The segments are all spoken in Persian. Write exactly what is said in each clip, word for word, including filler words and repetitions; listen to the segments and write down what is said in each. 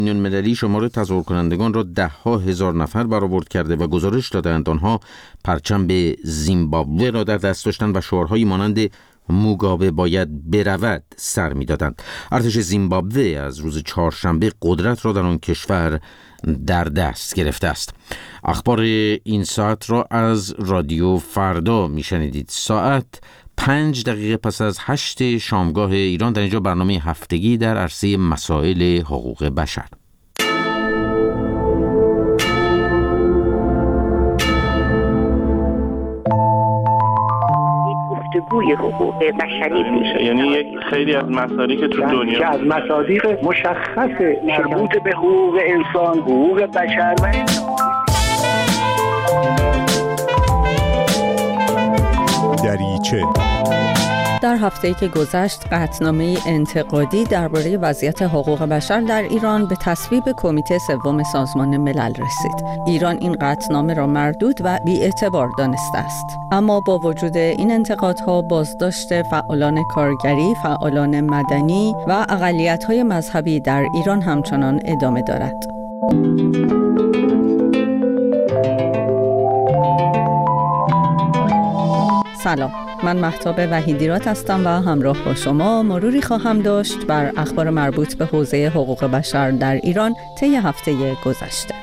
بین‌المللی شمار تظاهر کنندگان را ده ها هزار نفر برآورد کرده و گزارش دادند آنها پرچم به زیمبابوه را در دست داشتند و شعارهایی مانند موگابه باید برود سر می‌دادند. ارتش زیمبابوه از روز چهارشنبه قدرت را در آن کشور در دست گرفته است. اخبار این ساعت را از رادیو فردا میشنیدید. ساعت پنج دقیقه پس از هشت شامگاه ایران در اینجا برنامه هفتگی در عرصه مسائل حقوق بشر. گفتگوی حقوق بشری میشه، یعنی یک خیلی از مصادیق که تو دنیا که از مصادیق مشخص مربوط به حقوق انسان، حقوق بشر و دریچه. در هفته‌ای که گذشت قطعنامه انتقادی درباره وضعیت حقوق بشر در ایران به تصویب کمیته سوم سازمان ملل رسید. ایران این قطعنامه را مردود و بی‌اعتبار دانسته است. اما با وجود این انتقادها بازداشت فعالان کارگری، فعالان مدنی و اقلیت‌های مذهبی در ایران همچنان ادامه دارد. سلام، من مهتاب وحیدیرات هستم و همراه با شما مروری خواهم داشت بر اخبار مربوط به حوزه حقوق بشر در ایران طی هفته گذشته.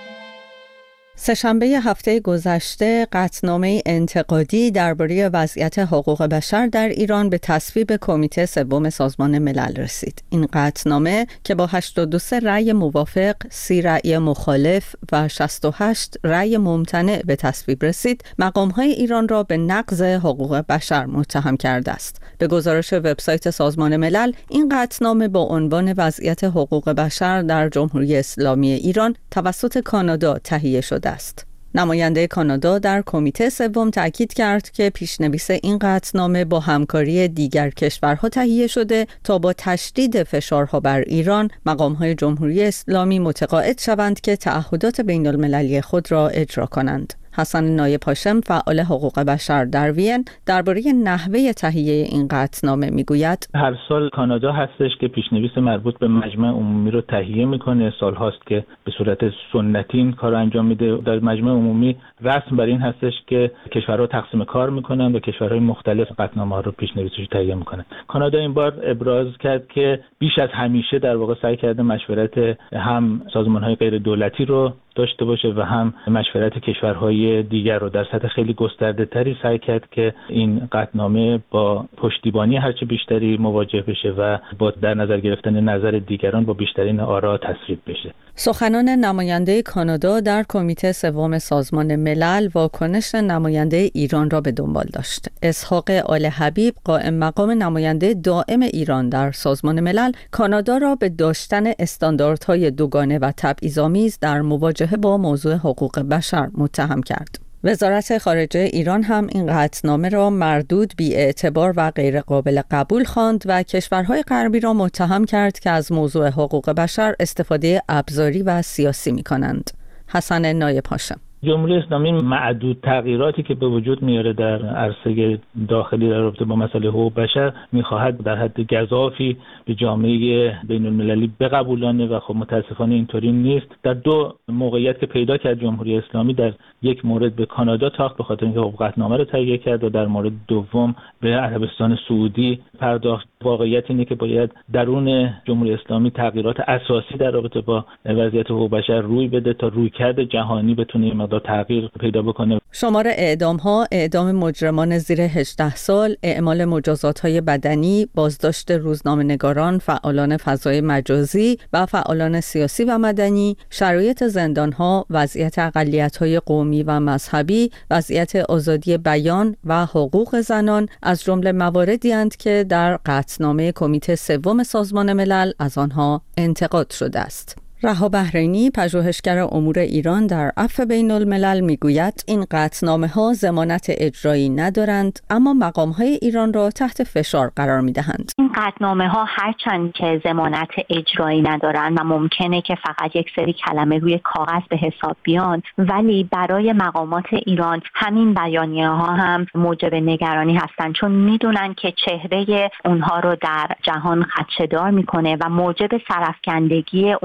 سه‌شنبه هفته گذشته قطعنامه انتقادی درباره وضعیت حقوق بشر در ایران به تصویب کمیته سوم سازمان ملل رسید. این قطعنامه که با هشتاد و سه رأی موافق، سی رأی مخالف و شصت و هشت رأی ممتنع به تصویب رسید، مقام‌های ایران را به نقض حقوق بشر متهم کرده است. به گزارش وبسایت سازمان ملل، این قطعنامه با عنوان وضعیت حقوق بشر در جمهوری اسلامی ایران توسط کانادا تهیه شده است. نماینده کانادا در کمیته سوم تاکید کرد که پیشنویس این قطعنامه با همکاری دیگر کشورها تهیه شده تا با تشدید فشارها بر ایران مقام‌های جمهوری اسلامی متقاعد شوند که تعهدات بین‌المللی خود را اجرا کنند. حسن نایب هاشم، فعال حقوق بشر در وین، درباره نحوه تهیه این قطعنامه میگوید: هر سال کانادا هستش که پیشنویس مربوط به مجمع عمومی رو تهیه میکنه. سال هاست که به صورت سنتی این کار رو انجام میده. در مجمع عمومی رسم بر این هستش که کشورها تقسیم کار میکنن و کشورهای مختلف قطعنامه ها رو پیشنویسش تهیه میکنن. کانادا این بار ابراز کرد که بیش از همیشه در واقع سعی کرده مشورت هم سازمان‌های غیر دولتی رو داشته باشه و هم مشورت کشورهای دیگر رو در سطح خیلی گسترده تری سعی کرد که این قطعنامه با پشتیبانی هرچه بیشتری مواجه بشه و با در نظر گرفتن نظر دیگران با بیشترین آرا تصویب بشه. سخنان نماینده کانادا در کمیته سوم سازمان ملل واکنش نماینده ایران را به دنبال داشت. اسحاق آل حبیب، قائم مقام نماینده دائم ایران در سازمان ملل، کانادا را به داشتن استانداردهای دوگانه و تبعیض‌آمیز در مواجهه با موضوع حقوق بشر متهم کرد. وزارت خارجه ایران هم این قطعنامه را مردود، بی‌اعتبار و غیر قابل قبول خواند و کشورهای غربی را متهم کرد که از موضوع حقوق بشر استفاده ابزاری و سیاسی می‌کنند. حسن نایب هاشم: جمهوری اسلامی معدود تغییراتی که به وجود میاره در عرصه داخلی در رابطه با مسئله حقوق بشر میخواهد در حد گزافی به جامعه بین المللی بقبولانه و خب متاسفانه اینطوری نیست. در دو موقعیت که پیدا کرد جمهوری اسلامی، در یک مورد به کانادا تاخت به خاطر اینکه قطعنامه رو تهیه کرد و در مورد دوم به عربستان سعودی پرداخت. واقعیت اینه که باید درون جمهوری اسلامی تغییرات اساسی در رابطه با وضعیت حقوق بشر روی بده تا رویکرد جهانی بتونه مقدار تغییر پیدا بکنه. شمار اعدام‌ها، اعدام مجرمان زیر هجده سال، اعمال مجازات‌های بدنی، بازداشت روزنامه‌نگاران، فعالان فضای مجازی و فعالان سیاسی و مدنی، شرایط زندان‌ها، وضعیت اقلیت‌های قومی و مذهبی، وضعیت آزادی بیان و حقوق زنان از جمله مواردی اند که در قطعنامه کمیته سوم سازمان ملل از آنها انتقاد شده است. رها بحرینی، پژوهشگر امور ایران در عفو بین الملل، میگوید این قطعنامه ها ضمانت اجرایی ندارند اما مقام های ایران را تحت فشار قرار میدهند. این قطعنامه ها هرچند که ضمانت اجرایی ندارند و ممکنه که فقط یک سری کلمه روی کاغذ به حساب بیان، ولی برای مقامات ایران همین بیانیه ها هم موجب نگرانی هستند، چون میدونن که چهره اونها رو در جهان خدشه‌دار میکنه و موجب سرافکندگی اونها در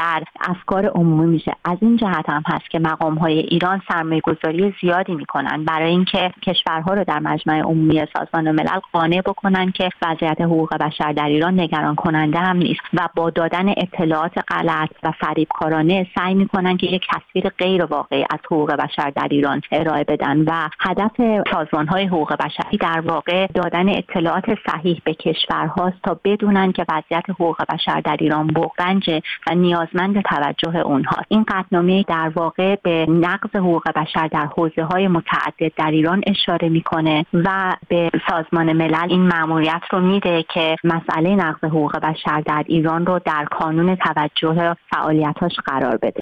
در افکار عمومی میشه. از این جهت هم هست که مقام‌های ایران سرمایه‌گذاری زیادی میکنن برای اینکه کشورها رو در مجمع عمومی سازمان ملل قانع بکنن که وضعیت حقوق بشر در ایران نگران کننده هم نیست و با دادن اطلاعات غلط و فریبکارانه سعی میکنن که یک تصویر غیر واقعی از حقوق بشر در ایران ارائه بدن و هدف سازمان‌های حقوق بشری در واقع دادن اطلاعات صحیح به کشورهاست تا بدونن که وضعیت حقوق بشر در ایران بغرنجه و نیازمند توجه اونها. این قطعنامه در واقع به نقض حقوق بشر در حوزه‌های متعدد در ایران اشاره میکنه و به سازمان ملل این مأموریت رو میده که مسئله نقض حقوق بشر در ایران رو در کانون توجه فعالیتاش قرار بده.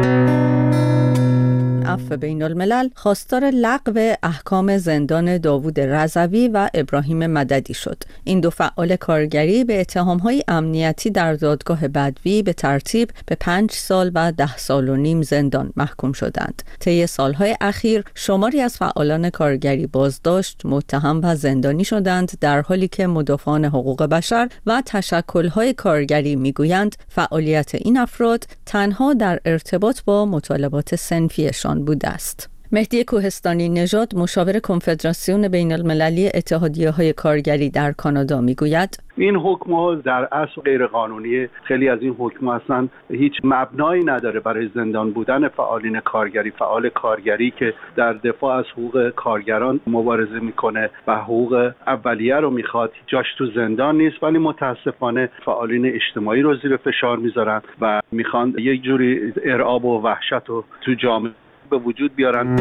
عفو بین الملل خواستار لغو احکام زندان داوود رضوی و ابراهیم مددی شد. این دو فعال کارگری به اتهام‌های امنیتی در دادگاه بدوی به ترتیب به پنج سال و ده سال و نیم زندان محکوم شدند. طی سالهای اخیر شماری از فعالان کارگری بازداشت، متهم و زندانی شدند، در حالی که مدافعان حقوق بشر و تشکل‌های کارگری می‌گویند فعالیت این افراد تنها در ارتباط با مطالبات صنفیشان بوده است. مهدی کوهستانی نژاد مشاور کنفدراسیون بین المللی اتحادیه‌های کارگری در کانادا میگوید این حکم‌ها در اصل غیر قانونی. خیلی از این حکم‌ها اصلا هیچ مبنایی نداره برای زندان بودن فعالین کارگری. فعال کارگری که در دفاع از حقوق کارگران مبارزه میکنه و حقوق اولیه رو میخواد، جاش تو زندان نیست، ولی متاسفانه فعالین اجتماعی رو زیر فشار میذارن و میخوان یک جوری ارعاب و وحشت رو تو جامعه به وجود بیارن.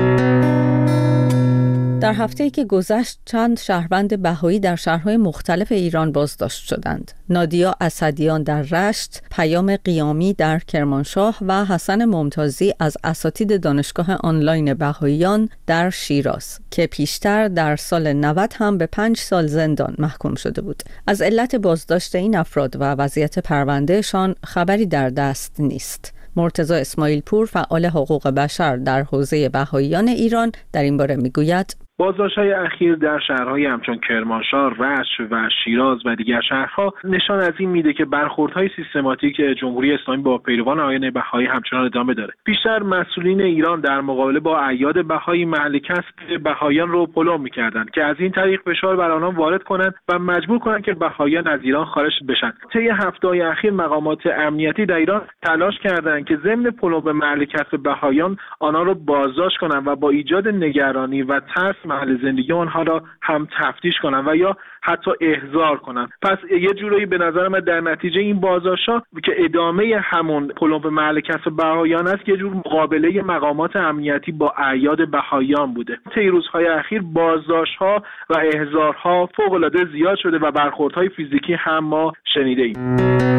در هفته‌ای که گذشت چند شهروند بهایی در شهرهای مختلف ایران بازداشت شدند. نادیا اسدیان در رشت، پیام قیامی در کرمانشاه و حسن ممتازی از اساتید دانشگاه آنلاین بهاییان در شیراز که پیشتر در سال نود هم به پنج سال زندان محکوم شده بود. از علت بازداشت این افراد و وضعیت پروندهشان خبری در دست نیست. مرتضی اسماعیل پور فعال حقوق بشر در حوزه بهاییان ایران در این باره میگوید بازداشت‌های اخیر در شهرهای همچون کرمانشاه، رشت و شیراز و دیگر شهرها نشان از این میده که برخوردهای سیستماتیک جمهوری اسلامی با پیروان آیین بهایی همچنان ادامه داره. بیشتر مسئولین ایران در مقابله با اعیاد بهایی محل کسب بهاییان رو پلم می‌کردند که از این طریق فشار بر آنان وارد کنند و مجبور کنند که بهاییان از ایران خارج بشن. طی هفته‌های اخیر مقامات امنیتی در ایران تلاش کردند که ضمن پلم به محل کسب بهاییان آنان رو بازداشت کنند و با ایجاد نگرانی و ترس محل زندگی آنها را هم تفتیش کنن و یا حتی احضار کنن. پس یه جورایی به نظر من در نتیجه این بازداشت‌ها که ادامه همون پلم به محل کسب بهاییان است، یه جور مقابله مقامات امنیتی با اعیاد بهاییان بوده. طی روزهای اخیر بازداشت‌ها و احضارها فوق‌العاده زیاد شده و برخوردهای فیزیکی هم ما شنیده‌ایم.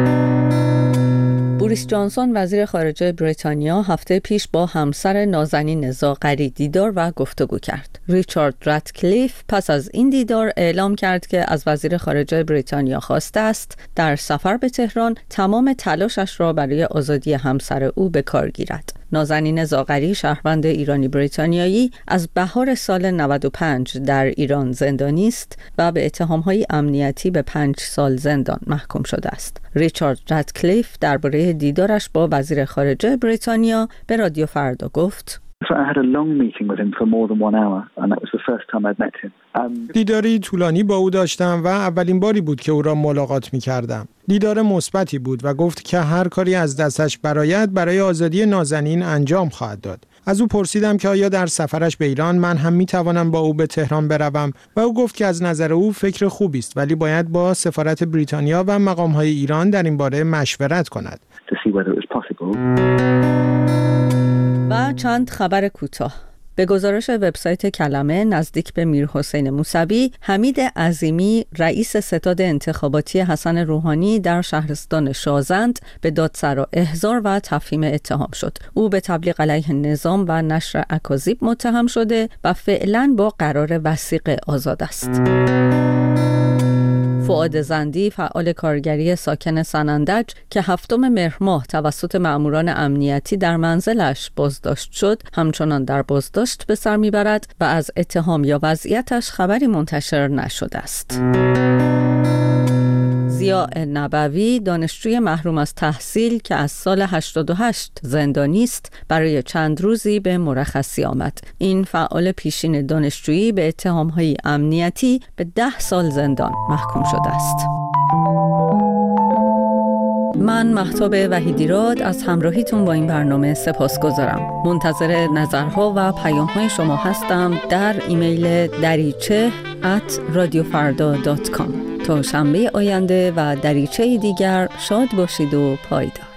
بوریس جانسون وزیر خارجه بریتانیا هفته پیش با همسر نازنین زاغری دیدار و گفتگو کرد. ریچارد راتکلیف پس از این دیدار اعلام کرد که از وزیر خارجه بریتانیا خواسته است در سفر به تهران تمام تلاشش را برای آزادی همسر او به کار گیرد. نازنین زاغری شهروند ایرانی بریتانیایی از بهار سال نود و پنج در ایران زندانی است و به اتهام‌های امنیتی به پنج سال زندان محکوم شده است. ریچارد راتکلیف درباره دیدارش با وزیر خارجه بریتانیا به رادیو فردا گفت: دیداری طولانی با او داشتم و اولین باری بود که او را ملاقات می کردم. دیدار مثبتی بود و گفت که هر کاری از دستش برآید برای آزادی نازنین انجام خواهد داد. از او پرسیدم که آیا در سفرش به ایران من هم می توانم با او به تهران بروم و او گفت که از نظر او فکر خوبی است، ولی باید با سفارت بریتانیا و مقام‌های ایران در این باره مشورت کند. و چند خبر کوتاه. به گزارش وبسایت کلمه نزدیک به میرحسین موسوی، حمید عظیمی رئیس ستاد انتخاباتی حسن روحانی در شهرستان شازند به دادسرا احضار و تفهیم اتهام شد. او به تبلیغ علیه نظام و نشر اکاذیب متهم شده و فعلا با قرار وثیقه آزاد است. فؤاد زندی فعال کارگری ساکن سنندج که هفتم مهر ماه توسط مأموران امنیتی در منزلش بازداشت شد، همچنان در بازداشت به سر میبرد و از اتهام یا وضعیتش خبری منتشر نشده است. ضیاء نبوی، دانشجوی محروم از تحصیل که از سال هشتاد و هشت زندانی است، برای چند روزی به مرخصی آمد. این فعال پیشین دانشجویی به اتهام‌های امنیتی به ده سال زندان محکوم شده است. من مهتاب وحیدیراد از همراهیتون با این برنامه سپاسگزارم. منتظر نظرها و پیام‌های شما هستم در ایمیل دریچه ات رادیو فردا دات کام. تا شنبه آینده و دریچه دیگر شاد باشید و پایدار.